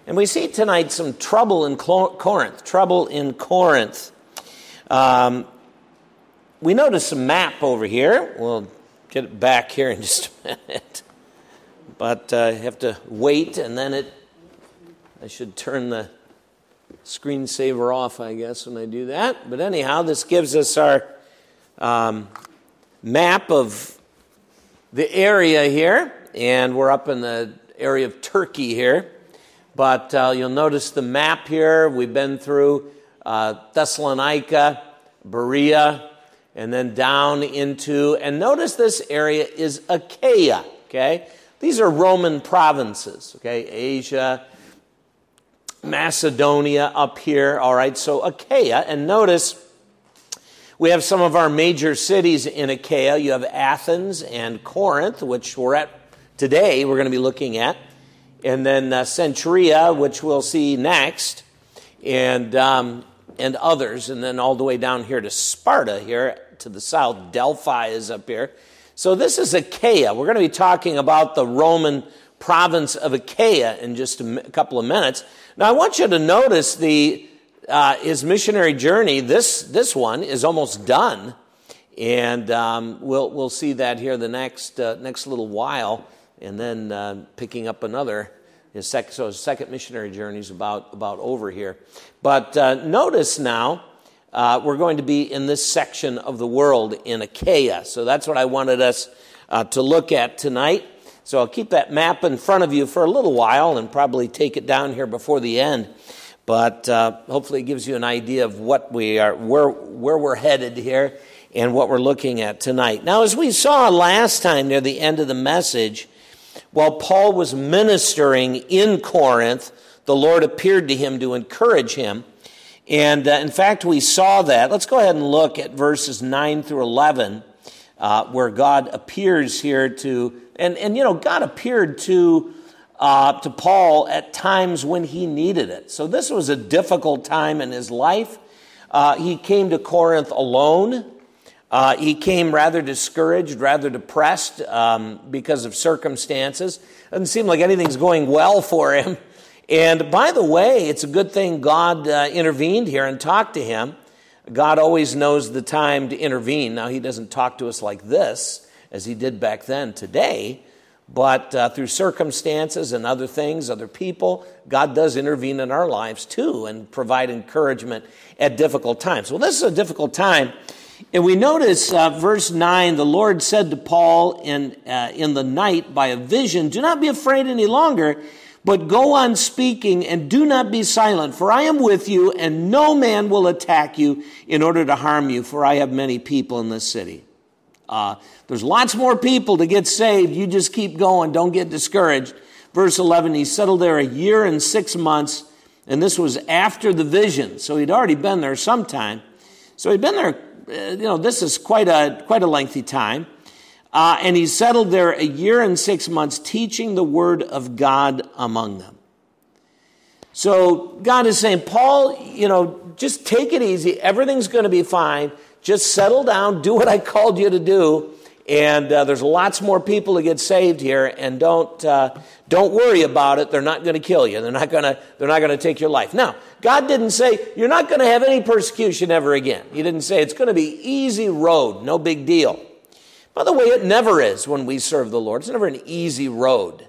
And we see tonight some trouble in Corinth. Trouble in Corinth. We notice a map over here. We'll get it back here in just a minute. But I have to wait, and then I should turn the screensaver off, I guess, when I do that. But anyhow, this gives us our map of the area here. And we're up in the area of Turkey here. But you'll notice the map here. We've been through Thessalonica, Berea, and then down into, and notice this area is Achaia, okay? These are Roman provinces, okay? Asia, Macedonia up here, all right? So Achaia, and notice we have some of our major cities in Achaia. You have Athens and Corinth, which we're at today, we're going to be looking at. And then Centuria, which we'll see next, and others, and then all the way down here to Sparta here to the south. Delphi is up here. So this is Achaia. We're going to be talking about the Roman province of Achaia in just a couple of minutes. Now I want you to notice his missionary journey. This one is almost done, and we'll see that here the next little while. And then picking up another, his second missionary journey is about over here. But notice now, we're going to be in this section of the world in Achaia. So that's what I wanted us to look at tonight. So I'll keep that map in front of you for a little while and probably take it down here before the end. But hopefully it gives you an idea of what we are, where we're headed here and what we're looking at tonight. Now, as we saw last time near the end of the message, while Paul was ministering in Corinth, the Lord appeared to him to encourage him. And in fact, we saw that. Let's go ahead and look at verses 9 through 11, where God appears here to, and you know, God appeared to Paul at times when he needed it. So this was a difficult time in his life. He came to Corinth alone. He came rather discouraged, rather depressed because of circumstances. Doesn't seem like anything's going well for him. And by the way, it's a good thing God intervened here and talked to him. God always knows the time to intervene. Now, he doesn't talk to us like this, as he did back then today. But through circumstances and other things, other people, God does intervene in our lives too and provide encouragement at difficult times. Well, this is a difficult time. And we notice verse 9, the Lord said to Paul in the night by a vision, "Do not be afraid any longer, but go on speaking and do not be silent, for I am with you, and no man will attack you in order to harm you, for I have many people in this city." There's lots more people to get saved. You just keep going. Don't get discouraged. Verse 11, he settled there 1 year and 6 months, and this was after the vision. So he'd already been there some time. So he'd been there. This is quite a lengthy time. And he settled there 1 year and 6 months, teaching the word of God among them. So God is saying, Paul, just take it easy. Everything's going to be fine. Just settle down. Do what I called you to do. And there's lots more people to get saved here. And don't worry about it. They're not going to kill you. They're not going to take your life. Now, God didn't say you're not going to have any persecution ever again. He didn't say it's going to be easy road, no big deal. By the way, it never is when we serve the Lord. It's never an easy road.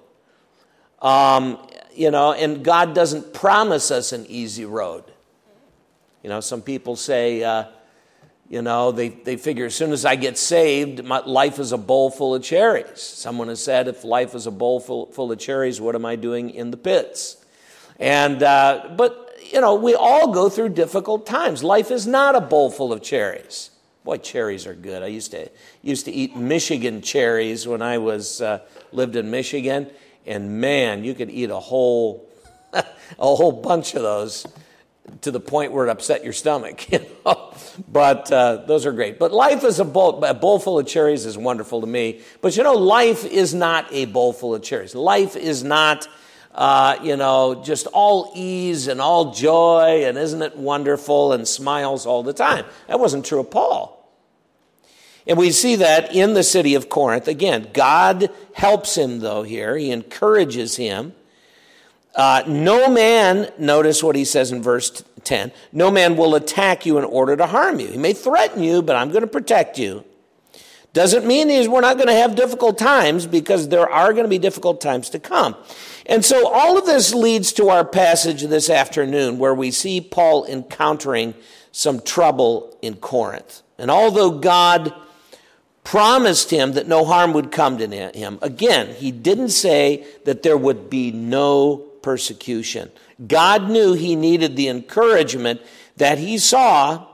And God doesn't promise us an easy road. Some people say, they figure as soon as I get saved, my life is a bowl full of cherries. Someone has said, if life is a bowl full of cherries, what am I doing in the pits? But we all go through difficult times. Life is not a bowl full of cherries. Boy, cherries are good. I used to eat Michigan cherries when I lived in Michigan, and man, you could eat a whole bunch of those to the point where it upset your stomach. But those are great. But life is a bowl full of cherries is wonderful to me. But life is not a bowl full of cherries. Life is not just all ease and all joy, and isn't it wonderful, and smiles all the time. That wasn't true of Paul. And we see that in the city of Corinth. Again, God helps him, though, here. He encourages him. No man, notice what he says in verse 10, no man will attack you in order to harm you. He may threaten you, but I'm going to protect you. Doesn't mean we're not going to have difficult times, because there are going to be difficult times to come. And so all of this leads to our passage this afternoon, where we see Paul encountering some trouble in Corinth. And although God promised him that no harm would come to him, again, he didn't say that there would be no persecution. God knew he needed the encouragement that he saw,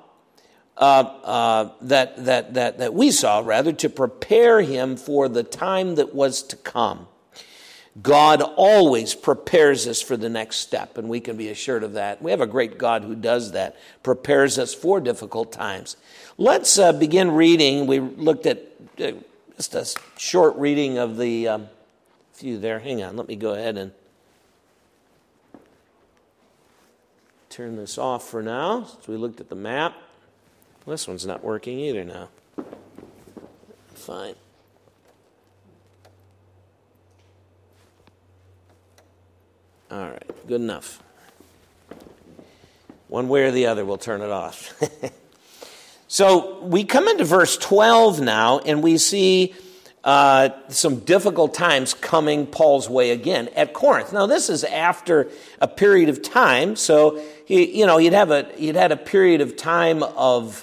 that we saw, rather, to prepare him for the time that was to come. God always prepares us for the next step, and we can be assured of that. We have a great God who does that, prepares us for difficult times. Let's begin reading. We looked at just a short reading of the few there. Hang on, let me go ahead and turn this off for now. So we looked at the map. This one's not working either now. Fine. All right, good enough. One way or the other, we'll turn it off. So we come into verse 12 now, and we see some difficult times coming Paul's way again at Corinth. Now, this is after a period of time, so he'd had a period of time of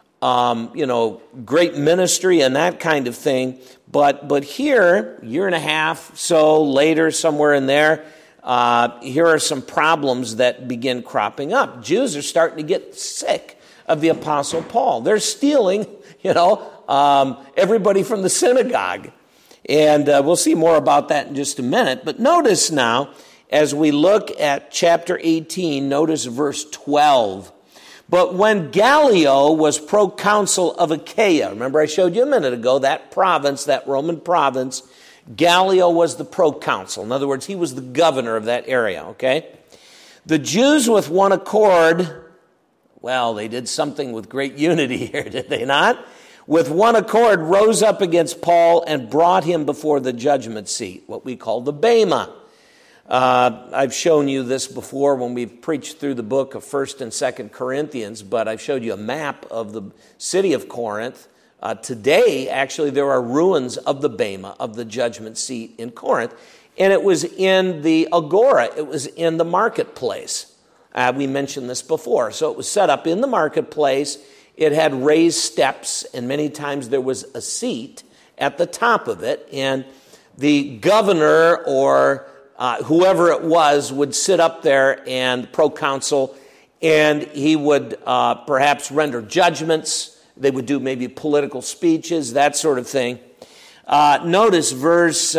great ministry and that kind of thing. But here, year and a half so later, somewhere in there, here are some problems that begin cropping up. Jews are starting to get sick of the Apostle Paul. They're stealing, everybody from the synagogue. And we'll see more about that in just a minute. But notice now, as we look at chapter 18, notice verse 12. But when Gallio was proconsul of Achaia, remember I showed you a minute ago, that province, that Roman province, Gallio was the proconsul. In other words, he was the governor of that area, okay? The Jews with one accord, well, they did something with great unity here, did they not? With one accord rose up against Paul and brought him before the judgment seat, what we call the Bema. I've shown you this before when we've preached through the book of 1st and 2nd Corinthians, but I've showed you a map of the city of Corinth. Today, actually, there are ruins of the Bema, of the judgment seat in Corinth, and it was in the agora, it was in the marketplace. We mentioned this before. So it was set up in the marketplace. It had raised steps, and many times there was a seat at the top of it, and the governor or whoever it was would sit up there and proconsul, and he would perhaps render judgments. They would do maybe political speeches, that sort of thing. Notice verse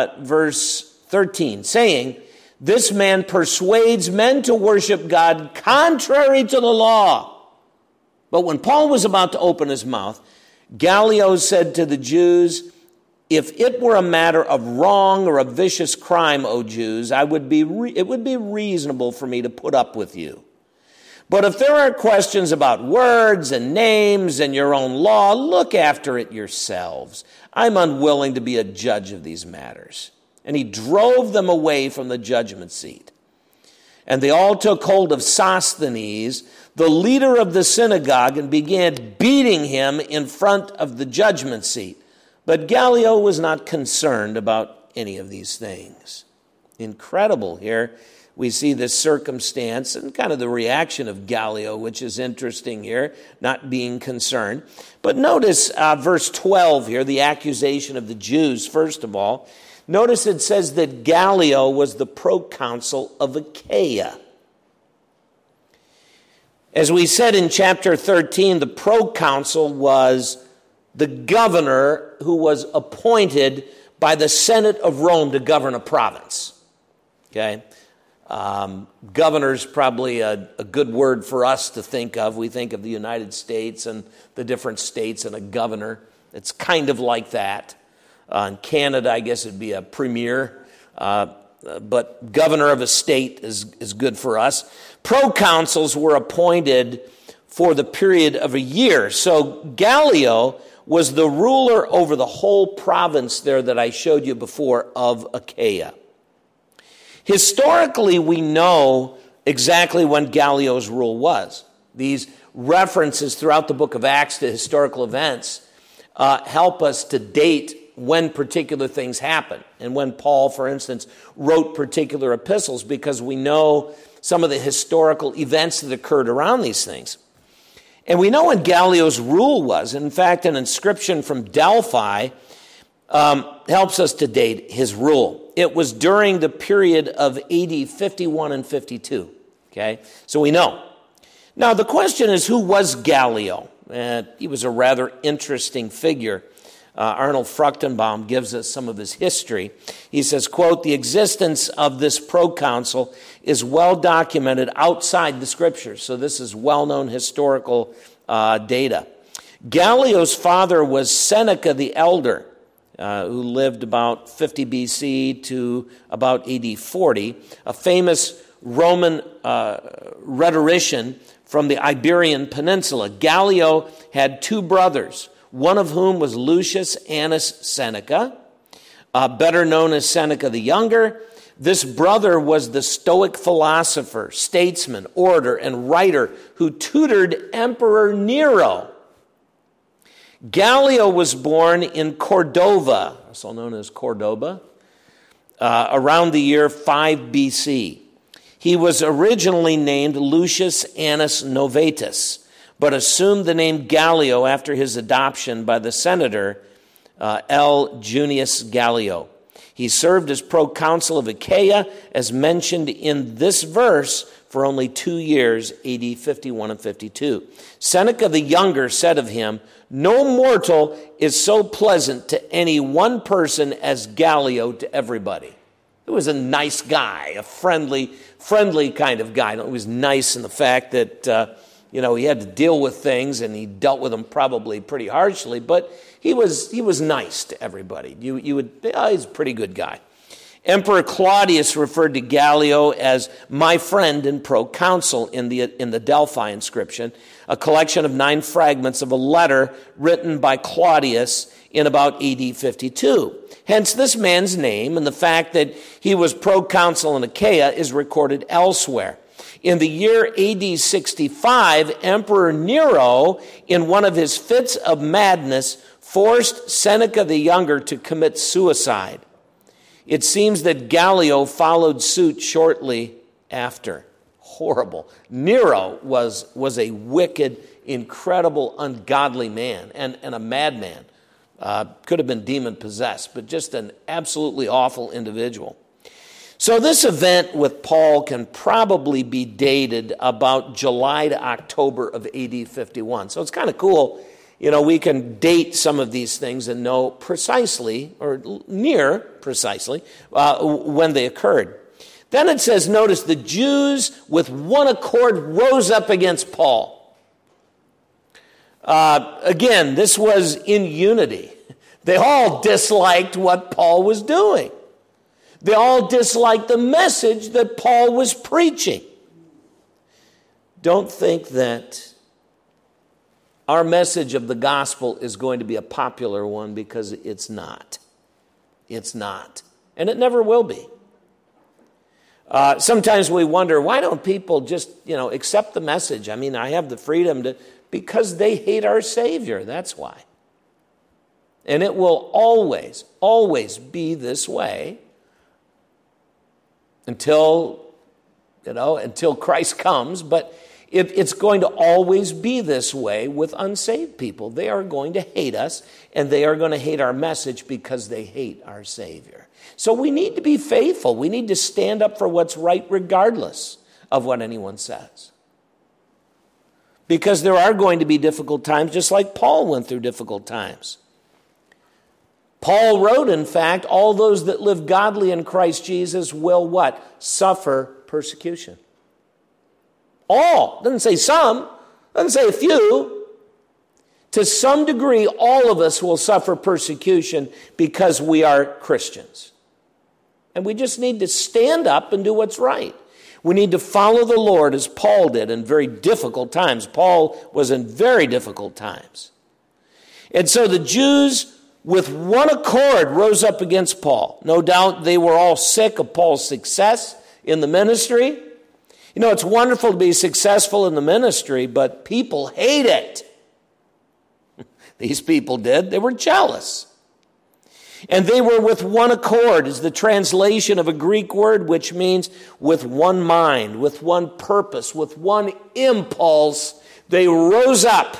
13, saying, "This man persuades men to worship God contrary to the law." But when Paul was about to open his mouth, Gallio said to the Jews, "If it were a matter of wrong or a vicious crime, O Jews, it would be reasonable for me to put up with you. But if there are questions about words and names and your own law, look after it yourselves. I'm unwilling to be a judge of these matters." And he drove them away from the judgment seat. And they all took hold of Sosthenes, the leader of the synagogue, and began beating him in front of the judgment seat. But Gallio was not concerned about any of these things. Incredible here. We see this circumstance and kind of the reaction of Gallio, which is interesting here, not being concerned. But notice verse 12 here, the accusation of the Jews, first of all. Notice it says that Gallio was the proconsul of Achaia. As we said in chapter 13, the proconsul was the governor who was appointed by the Senate of Rome to govern a province. Okay? Governor's probably a good word for us to think of. We think of the United States and the different states and a governor. It's kind of like that. In Canada, I guess it'd be a premier, but governor of a state is good for us. Proconsuls were appointed for the period of a year. So Gallio was the ruler over the whole province there that I showed you before of Achaia. Historically, we know exactly when Gallio's rule was. These references throughout the book of Acts to historical events help us to date when particular things happen and when Paul, for instance, wrote particular epistles, because we know some of the historical events that occurred around these things. And we know when Gallio's rule was. In fact, an inscription from Delphi helps us to date his rule. It was during the period of AD 51 and 52. Okay, so we know. Now, the question is, who was Gallio? He was a rather interesting figure. Arnold Fruchtenbaum gives us some of his history. He says, quote, "The existence of this proconsul is well documented outside the scriptures." So this is well-known historical data. Gallio's father was Seneca the Elder, who lived about 50 B.C. to about AD 40, a famous Roman rhetorician from the Iberian Peninsula. Gallio had two brothers, one of whom was Lucius Annus Seneca, better known as Seneca the Younger. This brother was the Stoic philosopher, statesman, orator, and writer who tutored Emperor Nero. Gallio was born in Cordova, also known as Cordoba, around the year 5 B.C. He was originally named Lucius Annus Novatus, but assumed the name Gallio after his adoption by the senator L. Junius Gallio. He served as proconsul of Achaia, as mentioned in this verse, for only 2 years, AD 51 and 52. Seneca the Younger said of him, "No mortal is so pleasant to any one person as Gallio to everybody." He was a nice guy, a friendly kind of guy. He was nice in the fact that, he had to deal with things, and he dealt with them probably pretty harshly, but he was nice to everybody. He's a pretty good guy. Emperor Claudius referred to Gallio as "my friend and proconsul" in the Delphi inscription, a collection of 9 fragments of a letter written by Claudius in about AD 52. Hence, this man's name and the fact that he was proconsul in Achaia is recorded elsewhere. In the year AD 65, Emperor Nero, in one of his fits of madness, forced Seneca the Younger to commit suicide. It seems that Gallio followed suit shortly after. Horrible. Nero was a wicked, incredible, ungodly man and a madman. Could have been demon-possessed, but just an absolutely awful individual. So this event with Paul can probably be dated about July to October of AD 51. So it's kind of cool. We can date some of these things and know precisely, or near precisely, when they occurred. Then it says, notice, the Jews with one accord rose up against Paul. Again, this was in unity. They all disliked what Paul was doing. They all disliked the message that Paul was preaching. Don't think that our message of the gospel is going to be a popular one, because it's not. It's not. And it never will be. Sometimes we wonder, why don't people just, accept the message? I mean, I have the freedom to, because they hate our Savior. That's why. And it will always, always be this way until Christ comes. But it's going to always be this way with unsaved people. They are going to hate us, and they are going to hate our message because they hate our Savior. So we need to be faithful. We need to stand up for what's right regardless of what anyone says. Because there are going to be difficult times, just like Paul went through difficult times. Paul wrote, in fact, all those that live godly in Christ Jesus will what? Suffer persecution. All. Doesn't say some. Doesn't say a few. To some degree, all of us will suffer persecution because we are Christians. And we just need to stand up and do what's right. We need to follow the Lord as Paul did in very difficult times. Paul was in very difficult times. And so the Jews with one accord rose up against Paul. No doubt they were all sick of Paul's success in the ministry. You know, it's wonderful to be successful in the ministry, but people hate it. These people did. They were jealous. And they were with one accord, is the translation of a Greek word which means with one mind, with one purpose, with one impulse. They rose up.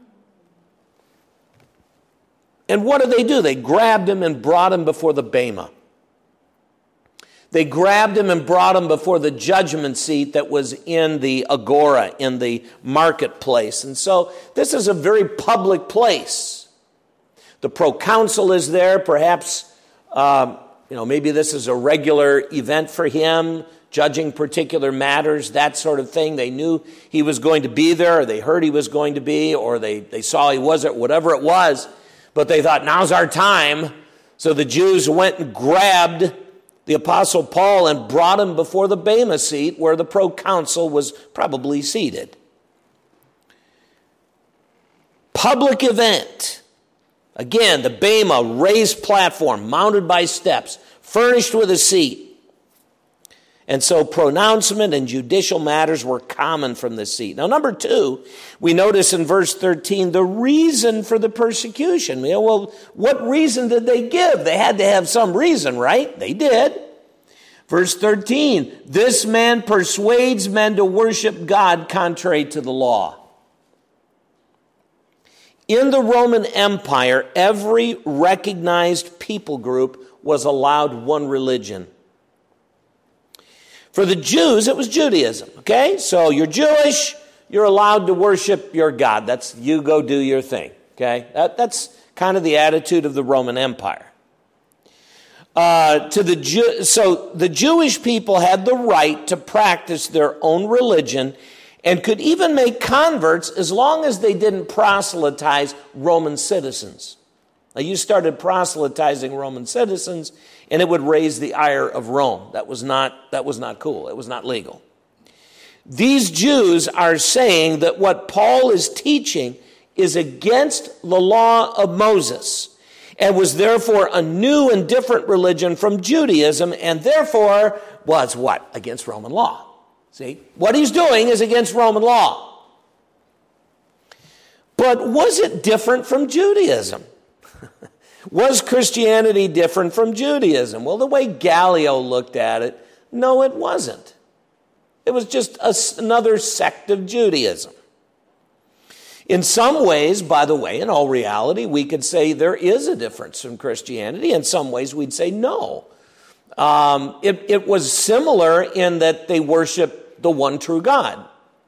And what did they do? They grabbed him and brought him before the Bema. They grabbed him and brought him before the judgment seat that was in the agora, in the marketplace. And so this is a very public place. The proconsul is there. Perhaps, maybe this is a regular event for him, judging particular matters, that sort of thing. They knew he was going to be there, or they heard he was going to be, or they saw he was there, whatever it was. But they thought, now's our time. So the Jews went and grabbed the Apostle Paul and brought him before the Bema seat where the proconsul was probably seated. Public event. Again, the Bema, raised platform, mounted by steps, furnished with a seat. And so pronouncement and judicial matters were common from the seat. Now, number 2, we notice in verse 13 the reason for the persecution. Well, what reason did they give? They had to have some reason, right? They did. Verse 13, this man persuades men to worship God contrary to the law. In the Roman Empire, every recognized people group was allowed one religion. For the Jews, it was Judaism, okay? So you're Jewish, you're allowed to worship your God. That's, you go do your thing, okay? That's kind of the attitude of the Roman Empire. So the Jewish people had the right to practice their own religion and could even make converts as long as they didn't proselytize Roman citizens. Now, you started proselytizing Roman citizens, and it would raise the ire of Rome. That was not cool. It was not legal. These Jews are saying that what Paul is teaching is against the law of Moses and was therefore a new and different religion from Judaism, and therefore was what? Against Roman law. See? What he's doing is against Roman law. But was it different from Judaism? Was Christianity different from Judaism? Well, the way Gallio looked at it, no, it wasn't. It was just another sect of Judaism. In some ways, by the way, in all reality, we could say there is a difference from Christianity. In some ways, we'd say no. It was similar in that they worship the one true God.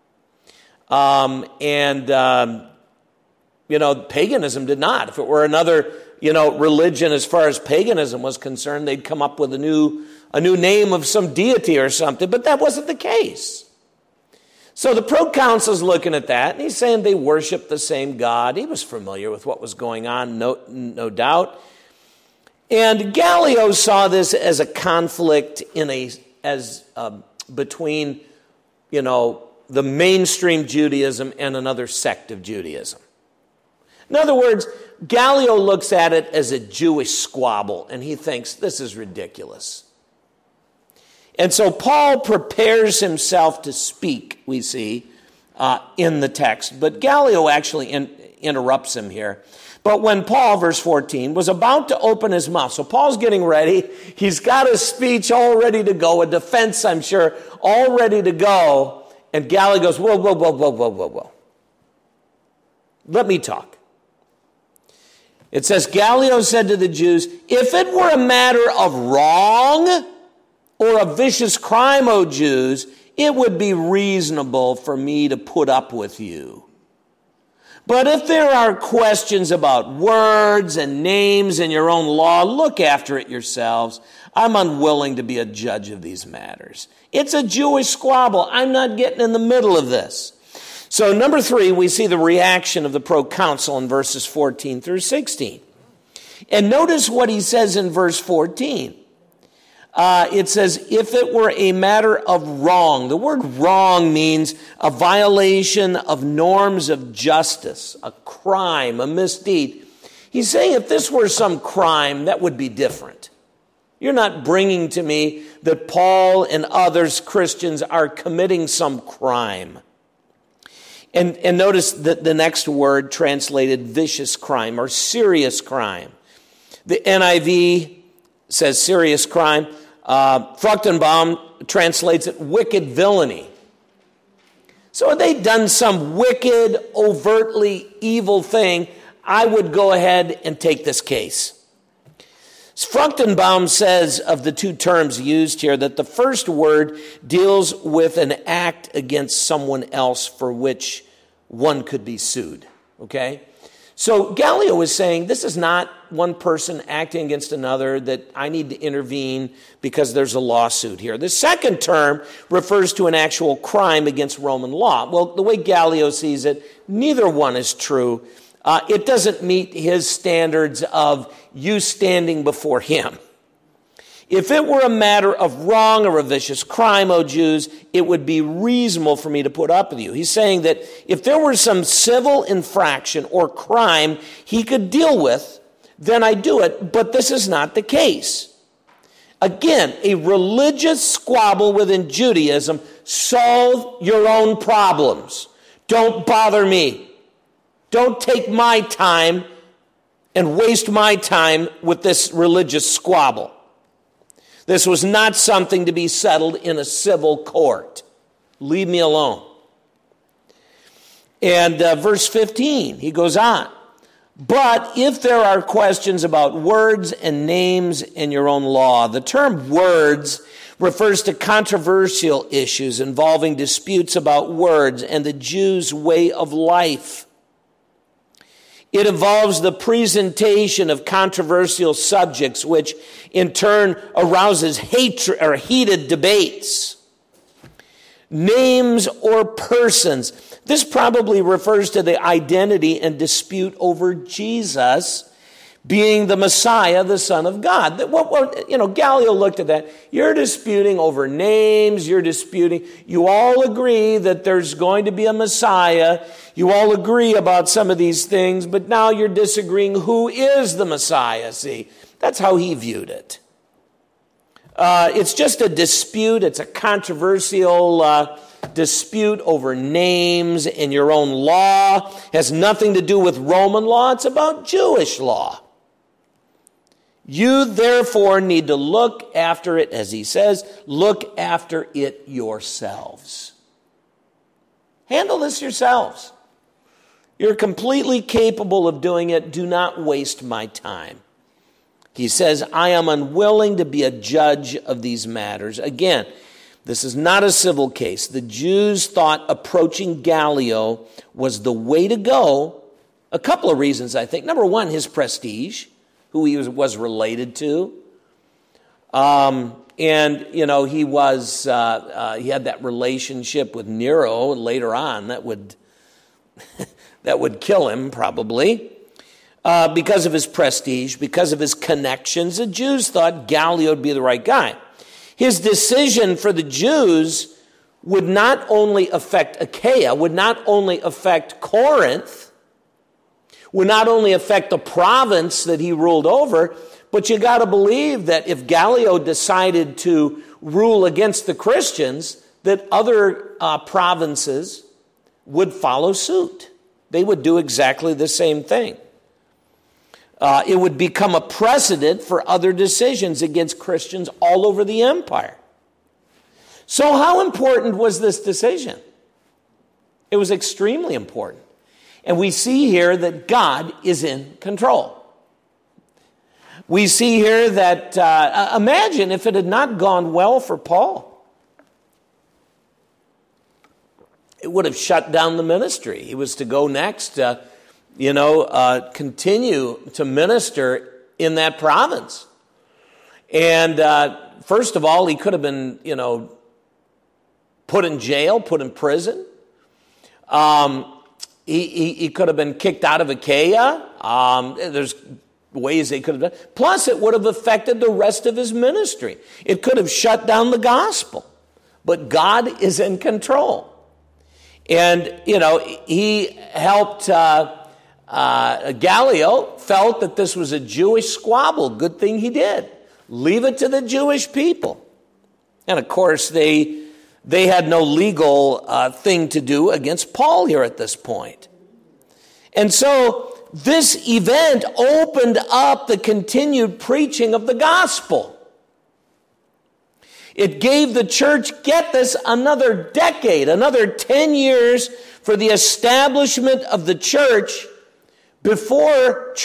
Paganism did not. If it were another religion as far as paganism was concerned, they'd come up with a new name of some deity or something, but that wasn't the case. So the proconsul's looking at that, and he's saying they worship the same God. He was familiar with what was going on, no doubt. And Gallio saw this as a conflict between, the mainstream Judaism and another sect of Judaism. In other words, Gallio looks at it as a Jewish squabble, and he thinks this is ridiculous. And so Paul prepares himself to speak, we see, in the text. But Gallio actually interrupts him here. But when Paul, verse 14, was about to open his mouth, so Paul's getting ready. He's got a speech all ready to go, a defense, I'm sure, all ready to go. And Gallio goes, whoa. Let me talk. It says, Gallio said to the Jews, if it were a matter of wrong or a vicious crime, O Jews, it would be reasonable for me to put up with you. But if there are questions about words and names in your own law, look after it yourselves. I'm unwilling to be a judge of these matters. It's a Jewish squabble. I'm not getting in the middle of this. So number 3, we see the reaction of the proconsul in verses 14 through 16. And notice what he says in verse 14. It says, if it were a matter of wrong. The word wrong means a violation of norms of justice, a crime, a misdeed. He's saying if this were some crime, that would be different. You're not bringing to me that Paul and others, Christians, are committing some crime. And notice that the next word translated vicious crime or serious crime. The NIV says serious crime. Fruchtenbaum translates it wicked villainy. So if they'd done some wicked, overtly evil thing, I would go ahead and take this case. Fruchtenbaum says of the two terms used here that the first word deals with an act against someone else for which one could be sued. Okay? So Gallio is saying this is not one person acting against another that I need to intervene because there's a lawsuit here. The second term refers to an actual crime against Roman law. Well, the way Gallio sees it, neither one is true. It doesn't meet his standards of you standing before him. If it were a matter of wrong or a vicious crime, O Jews, it would be reasonable for me to put up with you. He's saying that if there were some civil infraction or crime he could deal with, then I do it, but this is not the case. Again, a religious squabble within Judaism, solve your own problems. Don't bother me. Don't take my time and waste my time with this religious squabble. This was not something to be settled in a civil court. Leave me alone. And verse 15, he goes on. But if there are questions about words and names in your own law, the term words refers to controversial issues involving disputes about words and the Jews' way of life. It involves the presentation of controversial subjects, which in turn arouses hatred or heated debates. Names or persons. This probably refers to the identity and dispute over Jesus being the Messiah, the Son of God. Gallio looked at that. You're disputing over names. You all agree that there's going to be a Messiah. You all agree about some of these things, but now you're disagreeing who is the Messiah. See, that's how he viewed it. It's just a dispute. It's a controversial dispute over names in your own law. It has nothing to do with Roman law. It's about Jewish law. You therefore need to look after it, as he says, look after it yourselves. Handle this yourselves. You're completely capable of doing it. Do not waste my time. He says, I am unwilling to be a judge of these matters. Again, this is not a civil case. The Jews thought approaching Gallio was the way to go. A couple of reasons, I think. Number one, his prestige, who he was related to. He had that relationship with Nero later on that would kill him probably. Because of his prestige, because of his connections, the Jews thought Gallio would be the right guy. His decision for the Jews would not only affect Achaia, would not only affect Corinth, would not only affect the province that he ruled over, but you got to believe that if Gallio decided to rule against the Christians, that other provinces would follow suit. They would do exactly the same thing. It would become a precedent for other decisions against Christians all over the empire. So how important was this decision? It was extremely important. And we see here that God is in control. We see here that, imagine if it had not gone well for Paul. It would have shut down the ministry. He was to go next, continue to minister in that province. And first of all, he could have been, put in jail, put in prison. He could have been kicked out of Achaia. There's ways they could have done. Plus, it would have affected the rest of his ministry. It could have shut down the gospel. But God is in control. And, he helped Gallio felt that this was a Jewish squabble. Good thing he did. Leave it to the Jewish people. And of course, they had no legal thing to do against Paul here at this point. And so this event opened up the continued preaching of the gospel. It gave the church, get this, another decade, another 10 years for the establishment of the church before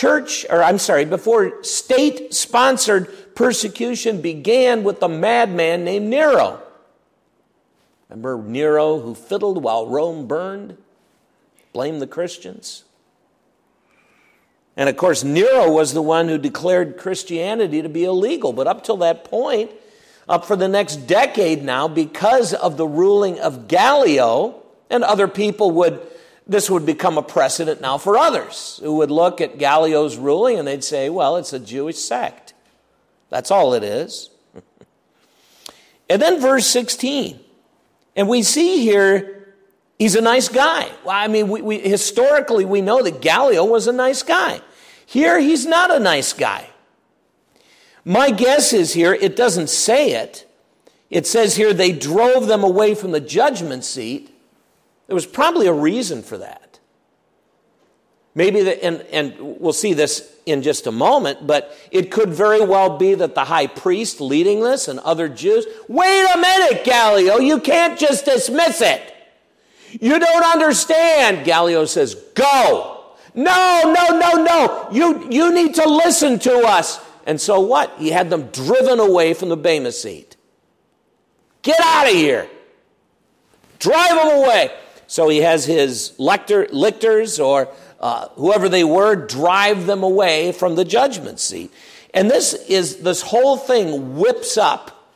state-sponsored persecution began with the madman named Nero. Remember Nero who fiddled while Rome burned? Blamed the Christians. And of course, Nero was the one who declared Christianity to be illegal. But up till that point, up for the next decade now, because of the ruling of Gallio, and other people this would become a precedent now for others who would look at Gallio's ruling and they'd say, well, it's a Jewish sect. That's all it is. And then verse 16. And we see here, he's a nice guy. Well, I mean, we historically, we know that Gallio was a nice guy. Here, he's not a nice guy. My guess is here, it doesn't say it. It says here, they drove them away from the judgment seat. There was probably a reason for that. Maybe, and we'll see this in just a moment, but it could very well be that the high priest leading this and other Jews, wait a minute, Gallio, you can't just dismiss it. You don't understand. Gallio says, go. No. You need to listen to us. And so what? He had them driven away from the Bema seat. Get out of here. Drive them away. So he has his lictors or whoever they were drive them away from the judgment seat. And this whole thing whips up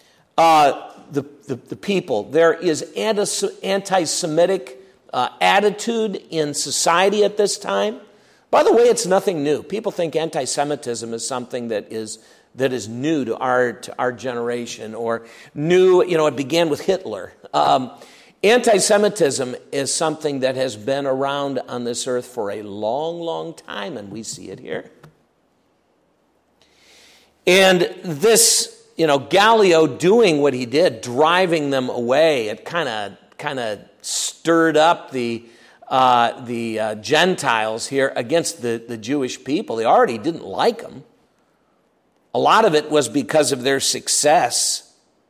the people. There is anti-Semitic attitude in society at this time. By the way, it's nothing new. People think anti-Semitism is something that is new to our generation, or new. It began with Hitler. Anti-Semitism is something that has been around on this earth for a long, long time, and we see it here. And this, Gallio doing what he did, driving them away, it kind of stirred up the Gentiles here against the Jewish people. They already didn't like them. A lot of it was because of their success.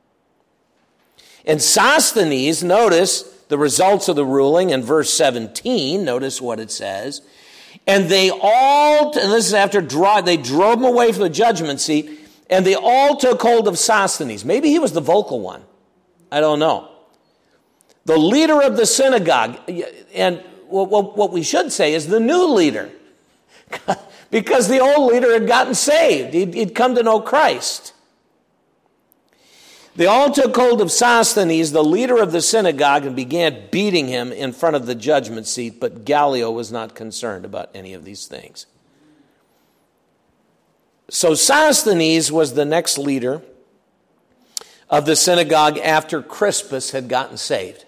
And Sosthenes, notice the results of the ruling in verse 17. Notice what it says. And they all, and this is after they drove them away from the judgment seat, and they all took hold of Sosthenes. Maybe he was the vocal one. I don't know. The leader of the synagogue, and what we should say is the new leader, because the old leader had gotten saved. He'd come to know Christ. They all took hold of Sosthenes, the leader of the synagogue, and began beating him in front of the judgment seat, but Gallio was not concerned about any of these things. So Sosthenes was the next leader of the synagogue after Crispus had gotten saved.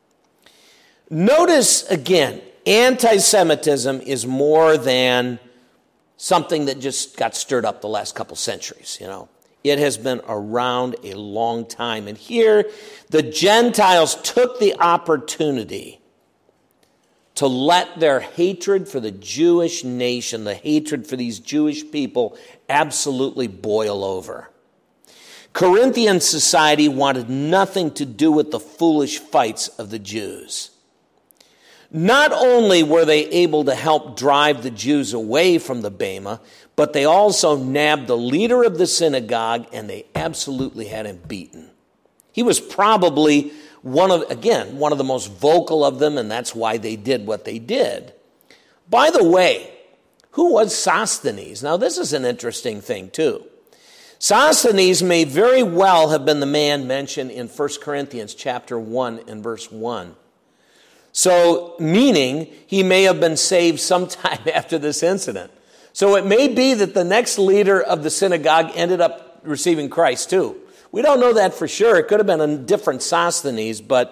Notice again, anti-Semitism is more than something that just got stirred up the last couple centuries, It has been around a long time. And here, the Gentiles took the opportunity to let their hatred for the Jewish nation, the hatred for these Jewish people, absolutely boil over. Corinthian society wanted nothing to do with the foolish fights of the Jews. Not only were they able to help drive the Jews away from the Bema, but they also nabbed the leader of the synagogue, and they absolutely had him beaten. He was probably one of the most vocal of them, and that's why they did what they did. By the way, who was Sosthenes? Now, this is an interesting thing, too. Sosthenes may very well have been the man mentioned in 1 Corinthians chapter 1 and verse 1. So, meaning he may have been saved sometime after this incident. So it may be that the next leader of the synagogue ended up receiving Christ too. We don't know that for sure. It could have been a different Sosthenes, but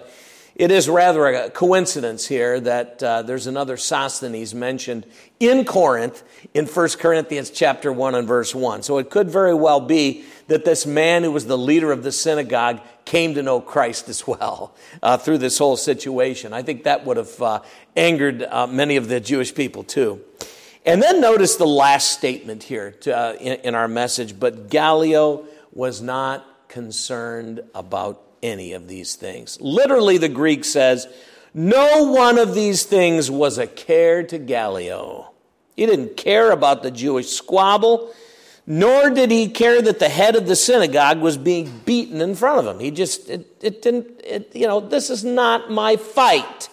It is rather a coincidence here that there's another Sosthenes mentioned in Corinth in 1 Corinthians chapter 1 and verse 1. So it could very well be that this man who was the leader of the synagogue came to know Christ as well through this whole situation. I think that would have angered many of the Jewish people too. And then notice the last statement here in our message, but Gallio was not concerned about any of these things. Literally, the Greek says, no one of these things was a care to Gallio. He didn't care about the Jewish squabble, nor did he care that the head of the synagogue was being beaten in front of him. He just, this is not my fight.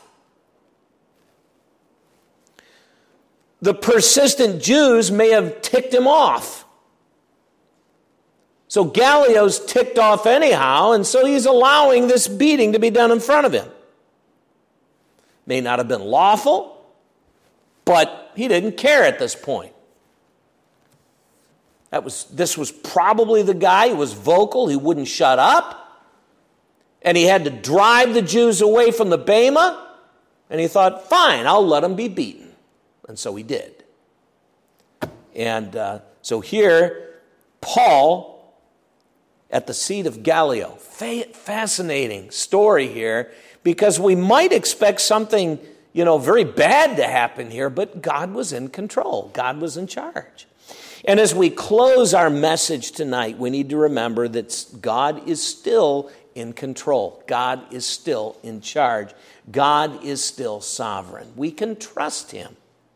The persistent Jews may have ticked him off. So Gallio's ticked off anyhow, and so he's allowing this beating to be done in front of him. May not have been lawful, but he didn't care at this point. This was probably the guy who was vocal, he wouldn't shut up, and he had to drive the Jews away from the Bema, and he thought, fine, I'll let them be beaten. And so he did. And so here, Paul, at the seat of Gallio. Fascinating story here, because we might expect something, very bad to happen here, but God was in control. God was in charge. And as we close our message tonight, we need to remember that God is still in control. God is still in charge. God is still sovereign. We can trust him.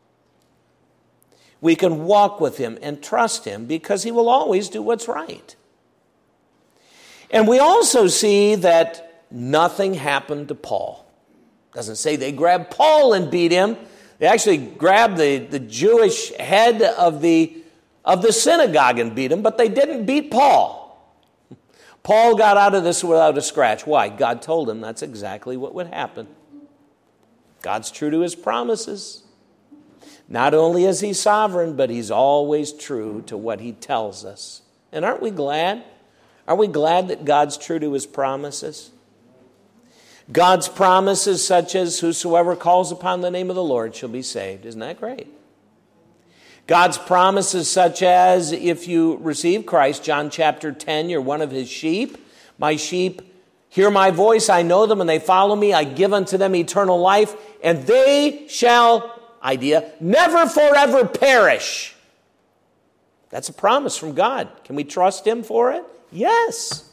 We can walk with him and trust him because he will always do what's right. And we also see that nothing happened to Paul. It doesn't say they grabbed Paul and beat him. They actually grabbed the Jewish head of the synagogue and beat him, but they didn't beat Paul. Paul got out of this without a scratch. Why? God told him that's exactly what would happen. God's true to his promises. Not only is he sovereign, but he's always true to what he tells us. And aren't we glad? Are we glad that God's true to his promises? God's promises such as whosoever calls upon the name of the Lord shall be saved. Isn't that great? God's promises such as if you receive Christ, John chapter 10, you're one of his sheep. My sheep hear my voice, I know them, and they follow me. I give unto them eternal life, and they shall, never forever perish. That's a promise from God. Can we trust him for it? Yes.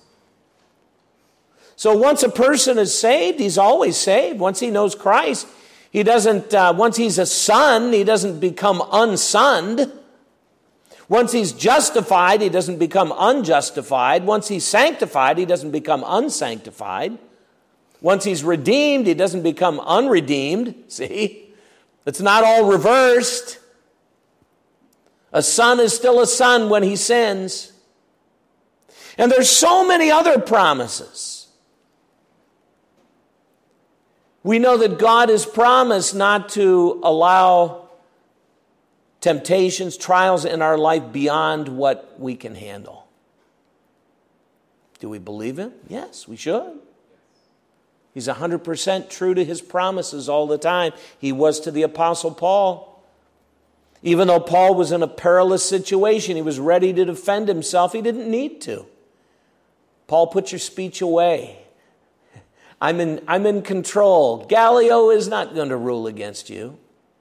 So once a person is saved, he's always saved. Once he knows Christ, he doesn't, once he's a son, he doesn't become unsunned. Once he's justified, he doesn't become unjustified. Once he's sanctified, he doesn't become unsanctified. Once he's redeemed, he doesn't become unredeemed. See? It's not all reversed. A son is still a son when he sins. And there's so many other promises. We know that God has promised not to allow temptations, trials in our life beyond what we can handle. Do we believe him? Yes, we should. He's 100% true to his promises all the time. He was to the Apostle Paul. Even though Paul was in a perilous situation, he was ready to defend himself. He didn't need to. Paul, put your speech away. I'm in control. Gallio is not going to rule against you.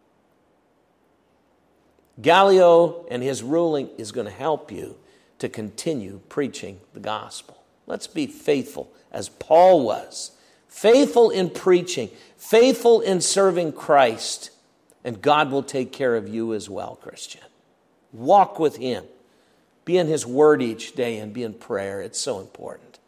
Gallio and his ruling is going to help you to continue preaching the gospel. Let's be faithful as Paul was. Faithful in preaching, faithful in serving Christ, and God will take care of you as well, Christian. Walk with him. Be in his word each day and be in prayer. It's so important.